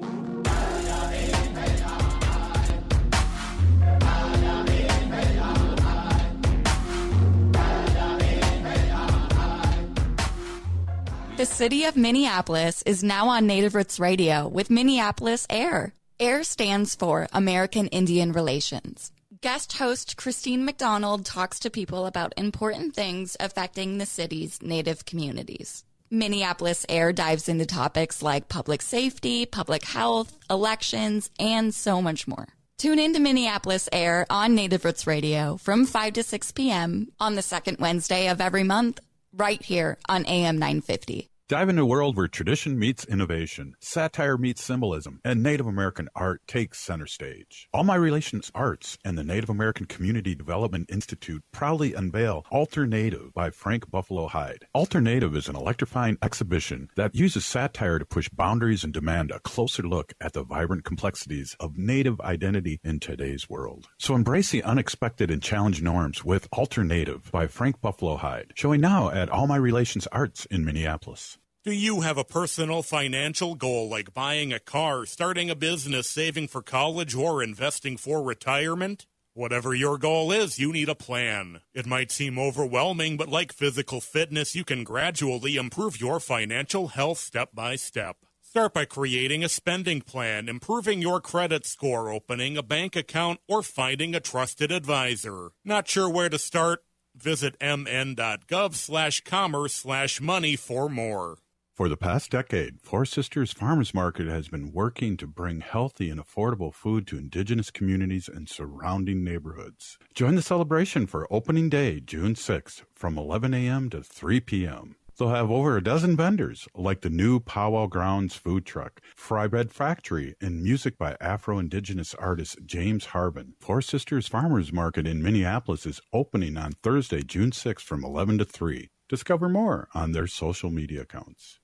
The city of Minneapolis is now on Native Roots Radio with Minneapolis AIR. AIR stands for American Indian Relations. Guest host Christine McDonald talks to people about important things affecting the city's Native communities. Minneapolis AIR dives into topics like public safety, public health, elections, and so much more. Tune in to Minneapolis AIR on Native Roots Radio from five to six p.m. on the second Wednesday of every month, right here on A M nine fifty. Dive into a world where tradition meets innovation, satire meets symbolism, and Native American art takes center stage. All My Relations Arts and the Native American Community Development Institute proudly unveil Alter Native by Frank Buffalo Hyde. Alter Native is an electrifying exhibition that uses satire to push boundaries and demand a closer look at the vibrant complexities of Native identity in today's world. So embrace the unexpected and challenge norms with Alter Native by Frank Buffalo Hyde, showing now at All My Relations Arts in Minneapolis. Do you have a personal financial goal like buying a car, starting a business, saving for college, or investing for retirement? Whatever your goal is, you need a plan. It might seem overwhelming, but like physical fitness, you can gradually improve your financial health step by step. Start by creating a spending plan, improving your credit score, opening a bank account, or finding a trusted advisor. Not sure where to start? Visit mn.gov slash commerce slash money for more. For the past decade, Four Sisters Farmers Market has been working to bring healthy and affordable food to Indigenous communities and surrounding neighborhoods. Join the celebration for opening day, June sixth, from eleven a.m. to three p.m. They'll have over a dozen vendors, like the new Powwow Grounds food truck, Fry Bread Factory, and music by Afro-Indigenous artist James Harbin. Four Sisters Farmers Market in Minneapolis is opening on Thursday, June sixth from eleven to three. Discover more on their social media accounts.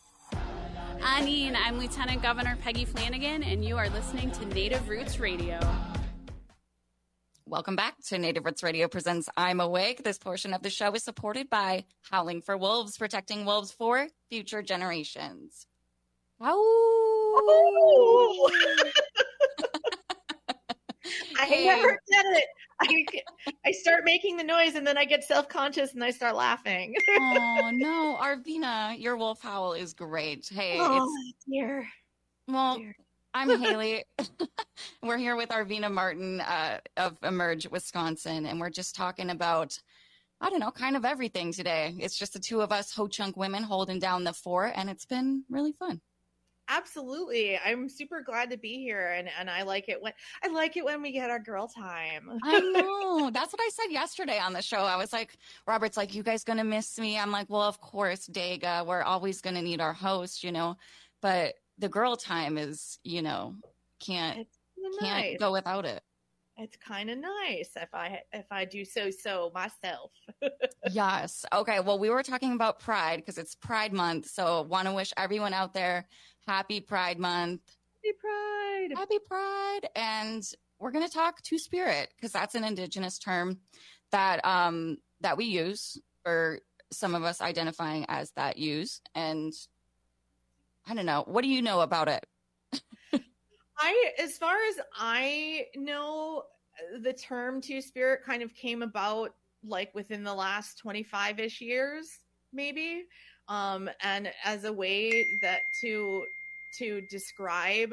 Anine, I'm Lieutenant Governor Peggy Flanagan, and you are listening to Native Roots Radio. Welcome back to Native Roots Radio presents I'm Awake. This portion of the show is supported by Howling for Wolves, protecting wolves for future generations. Oh! I Hey. never did it. I, I start making the noise and then I get self-conscious and I start laughing. Oh, no. Arvina, your wolf howl is great. Hey, Oh, it's dear. Well, I'm Haley. We're here with Arvina Martin uh, of Emerge, Wisconsin, and we're just talking about, I don't know, kind of everything today. It's just the two of us Ho-Chunk women holding down the fort, and it's been really fun. Absolutely. I'm super glad to be here, and, and I like it when I like it when we get our girl time. I know. That's what I said yesterday on the show. I was like, Robert's like, you guys gonna miss me? I'm like, well, of course, Dega. We're always gonna need our host, you know. But the girl time is, you know, can't It's can't nice. go without it. It's kind of nice if I if I do so so myself. Yes. Okay. Well, we were talking about Pride because it's Pride Month. So want to wish everyone out there happy Pride Month. Happy Pride. Happy Pride. And we're going to talk Two-Spirit because that's an Indigenous term that um that we use, or some of us identifying as that use. And I don't know. What do you know about it? I, as far as I know, the term Two-Spirit kind of came about like within the last twenty-five-ish years, maybe, um, and as a way that to to describe,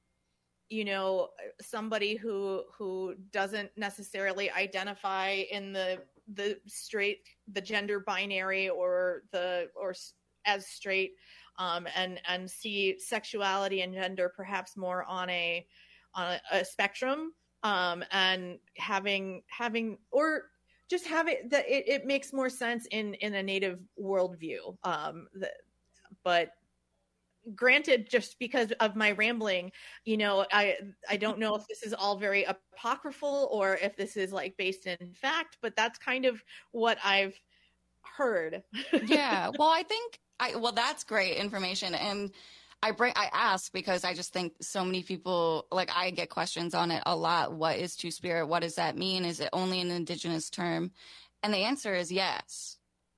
you know, somebody who who doesn't necessarily identify in the the straight the gender binary or the or s- as straight. Um, and and see sexuality and gender perhaps more on a on a, a spectrum, um, and having having or just have it that it, it makes more sense in in a Native worldview. Um, the, but granted, just because of my rambling, you know, I I don't know if this is all very apocryphal or if this is like based in fact, but that's kind of what I've heard. Yeah. Well, I think I well, that's great information. And I bring I ask because I just think so many people, like, I get questions on it a lot. What is Two-Spirit? What does that mean? Is it only an Indigenous term? And the answer is yes.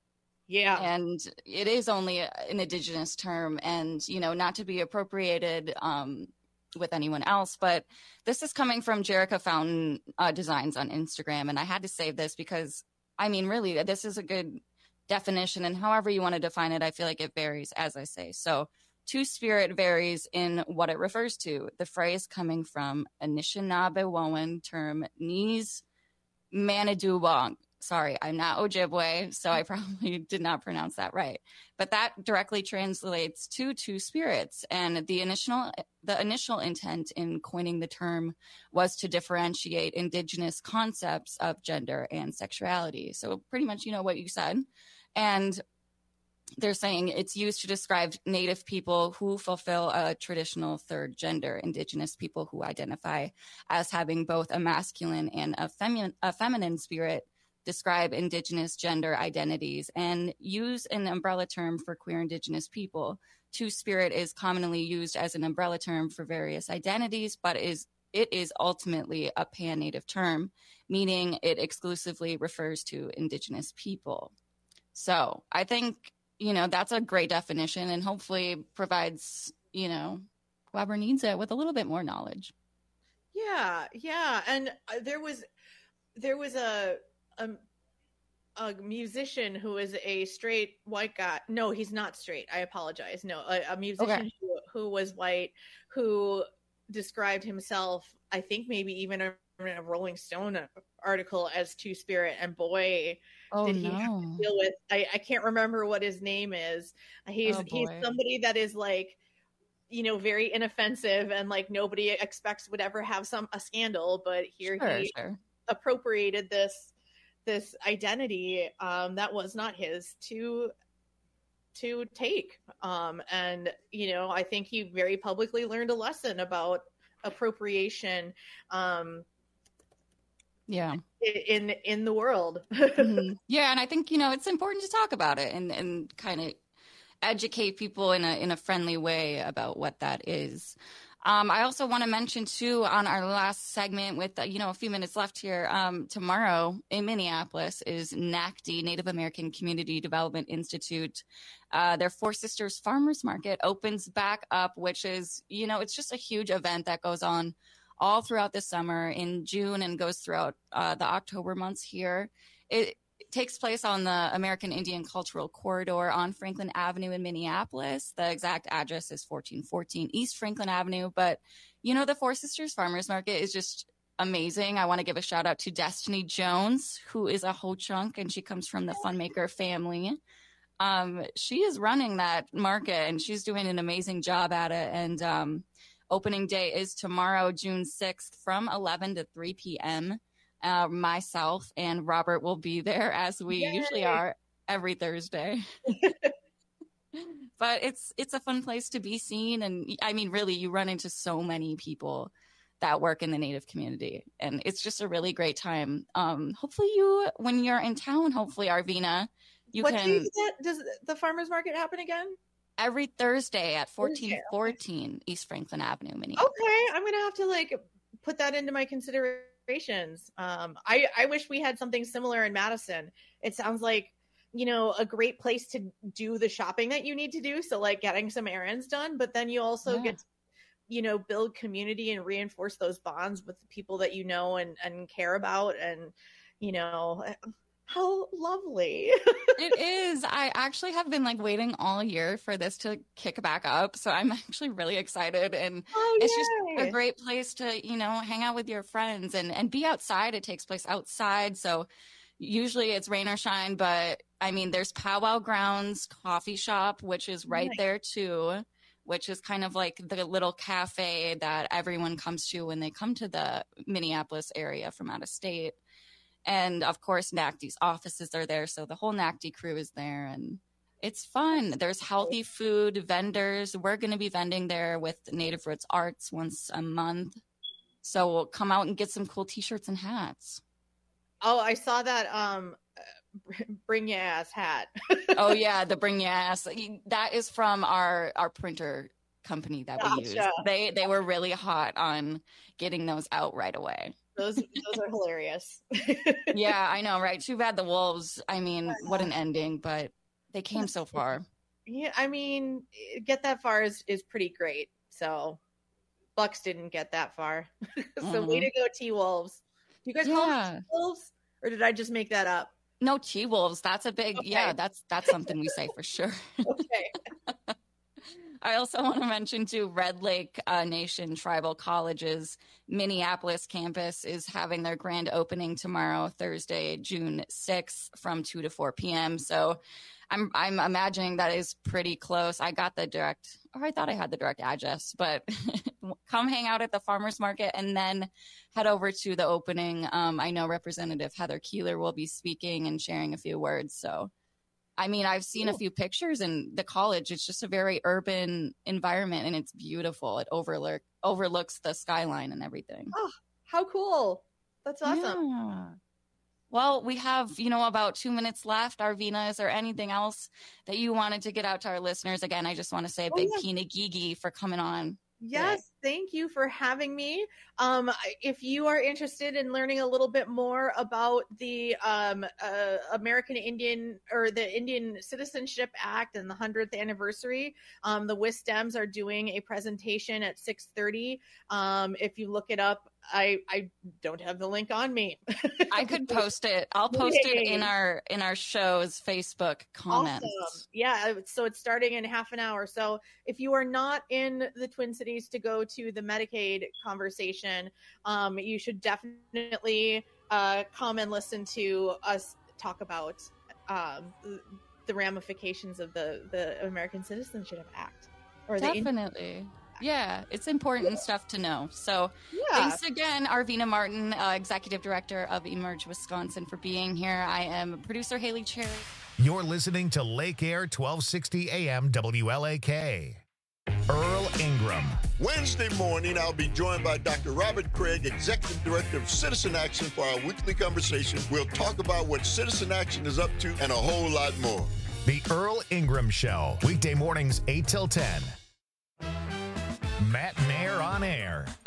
Yeah. And it is only a- an Indigenous term, and, you know, not to be appropriated um, with anyone else, but this is coming from Jerica Fountain uh, Designs on Instagram. And I had to save this because, I mean, really, this is a good definition, and however you want to define it, I feel like it varies, as I say. So Two-Spirit varies in what it refers to. The phrase coming from Anishinaabe term Nis Manidubong. Sorry, I'm not Ojibwe, so I probably did not pronounce that right. But that directly translates to two spirits. And the initial the initial intent in coining the term was to differentiate Indigenous concepts of gender and sexuality. So pretty much, you know what you said. And they're saying it's used to describe Native people who fulfill a traditional third gender, Indigenous people who identify as having both a masculine and a, femi- a feminine spirit, describe Indigenous gender identities, and use an umbrella term for queer Indigenous people. Two-Spirit is commonly used as an umbrella term for various identities, but is it is ultimately a pan-Native term, meaning it exclusively refers to Indigenous people. So I think, you know, that's a great definition, and hopefully provides, you know, whoever needs it with a little bit more knowledge. Yeah, yeah, and uh, there was there was a a, a musician who is a straight white guy. No, he's not straight. I apologize. No, a, a musician Okay. who, who was white who described himself, I think maybe even in a Rolling Stone article, as Two-Spirit, and boy, Oh, did he have no. to deal with. I, I can't remember what his name is. He's Oh, he's boy. somebody that is like, you know, very inoffensive, and like nobody expects would ever have some a scandal, but here Sure, he sure. appropriated this this identity um that was not his to to take, um and you know, I think he very publicly learned a lesson about appropriation um Yeah. i- in in the world. Mhm. Yeah, and I think, you know, it's important to talk about it and and kind of educate people in a in a friendly way about what that is. Um, I also want to mention, too, on our last segment with, uh, you know, a few minutes left here, um, tomorrow in Minneapolis is N A C D, Native American Community Development Institute. Uh, their Four Sisters Farmers Market opens back up, which is, you know, it's just a huge event that goes on all throughout the summer in June and goes throughout uh, the October months here. It takes place on the American Indian Cultural Corridor on Franklin Avenue in Minneapolis. The exact address is fourteen fourteen East Franklin Avenue. But, you know, the Four Sisters Farmers Market is just amazing. I want to give a shout out to Destiny Jones, who is a Ho-Chunk, and she comes from the Funmaker family. Um, she is running that market, and she's doing an amazing job at it. And um, opening day is tomorrow, June sixth, from eleven to three p.m., Uh, myself and Robert will be there, as we Yay. usually are every Thursday. But it's it's a fun place to be seen. And I mean, really, you run into so many people that work in the Native community. And it's just a really great time. Um, hopefully you, when you're in town, hopefully, Arvina, you what can. What day does the farmer's market happen again? Every Thursday at fourteen fourteen East Franklin Avenue, Minneapolis. Okay, I'm going to have to like put that into my consideration. Um, I, I wish we had something similar in Madison. It sounds like, you know, a great place to do the shopping that you need to do. So like getting some errands done, but then you also yeah. get to, you know, build community and reinforce those bonds with the people that you know and, and care about. And, you know, how lovely. It is. I actually have been like waiting all year for this to kick back up. So I'm actually really excited. And oh, it's just a great place to, you know, hang out with your friends and, and be outside. It takes place outside. So usually it's rain or shine, but I mean, there's Powwow Grounds Coffee Shop, which is right nice. there too, which is kind of like the little cafe that everyone comes to when they come to the Minneapolis area from out of state. And of course, N A C D's offices are there. So the whole N A C D crew is there and it's fun. There's healthy food vendors. We're going to be vending there with Native Roots Arts once a month. So we'll come out and get some cool t-shirts and hats. Oh, I saw that. Um, bring your ass hat. Oh yeah. The bring your ass. That is from our, our printer company that gotcha. we use. They, they were really hot on getting those out right away. Those those are hilarious. Yeah, I know, right? Too bad the Wolves. I mean, what an ending, but they came so far. Yeah, I mean, get that far is, is pretty great. So Bucks didn't get that far. So mm-hmm. way to go, T-Wolves. Do you guys yeah. call them T-Wolves? Or did I just make that up? No, T-Wolves. That's a big, okay. yeah, that's that's something we say for sure. Okay. I also want to mention, too, Red Lake uh, Nation Tribal College's Minneapolis campus is having their grand opening tomorrow, Thursday, June sixth, from two to four p.m. So I'm I'm imagining that is pretty close. I got the direct, or I thought I had the direct address, but come hang out at the farmer's market and then head over to the opening. Um, I know Representative Heather Keeler will be speaking and sharing a few words, so I mean, I've seen a few pictures in the college. It's just a very urban environment and it's beautiful. It overlook overlooks the skyline and everything. Oh, how cool. That's awesome. Yeah. Well, we have, you know, about two minutes left. Arvina, is there anything else that you wanted to get out to our listeners? Again, I just want to say a big oh, yeah. Pinagigi for coming on. Yes, thank you for having me. Um, if you are interested in learning a little bit more about the um, uh, American Indian or the Indian Citizenship Act and the hundredth anniversary, um, the W I S Dems are doing a presentation at six thirty. Um, if you look it up, I, I don't have the link on me. I could post it. I'll post Yay. it in our in our show's Facebook comments. Awesome. Yeah, so it's starting in half an hour. So if you are not in the Twin Cities to go to the Medicaid conversation, um, you should definitely uh, come and listen to us talk about um, the ramifications of the, the American Citizenship Act. Or Definitely. The Yeah, it's important yeah. stuff to know. So yeah. thanks again, Arvina Martin, uh, Executive Director of Emerge Wisconsin, for being here. I am producer Haley Cherry. You're listening to Lake Air twelve sixty A M W L A K. Earl Ingram. Wednesday morning, I'll be joined by Doctor Robert Craig, Executive Director of Citizen Action, for our weekly conversation. We'll talk about what Citizen Action is up to and a whole lot more. The Earl Ingram Show, weekday mornings eight till ten. Matt Mayer on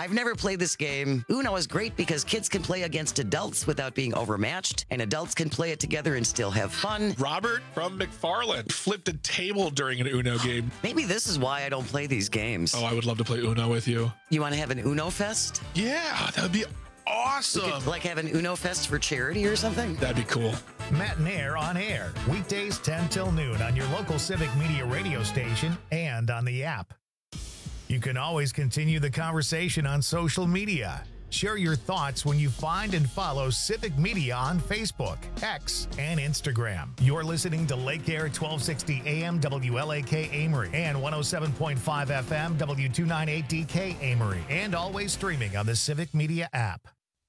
I've never played this game. Uno is great because kids can play against adults without being overmatched, and adults can play it together and still have fun. Robert from McFarland flipped a table during an Uno game. Maybe this is why I don't play these games. Oh, I would love to play Uno with you. You want to have an Uno Fest? Yeah, that would be awesome. We could, like have an Uno Fest for charity or something? That'd be cool. Matt and Air on air, weekdays ten till noon on your local Civic Media radio station and on the app. You can always continue the conversation on social media. Share your thoughts when you find and follow Civic Media on Facebook, X, and Instagram. You're listening to Lake Air twelve sixty A M W L A K Amory and one oh seven point five F M W two ninety-eight D K Amory, and always streaming on the Civic Media app.